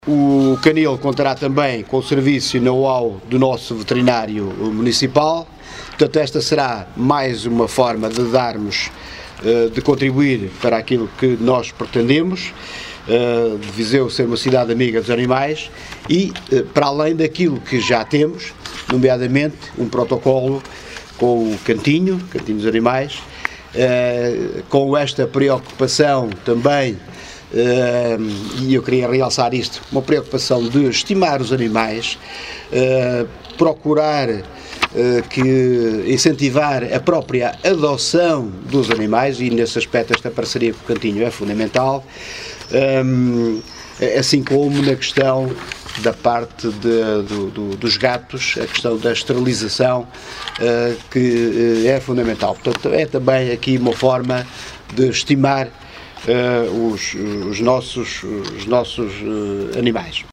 O canil contará também com o serviço e know-how do nosso veterinário municipal, portanto esta será mais uma forma de de contribuir para aquilo que nós pretendemos, de Viseu ser uma cidade amiga dos animais e para além daquilo que já temos, nomeadamente um protocolo com o cantinho dos animais, com esta preocupação também. E eu queria realçar isto, uma preocupação de estimar os animais, procurar incentivar a própria adoção dos animais, e nesse aspecto esta parceria com o cantinho é fundamental, assim como na questão da parte dos gatos, a questão da esterilização, que é fundamental. Portanto, é também aqui uma forma de estimar os nossos animais.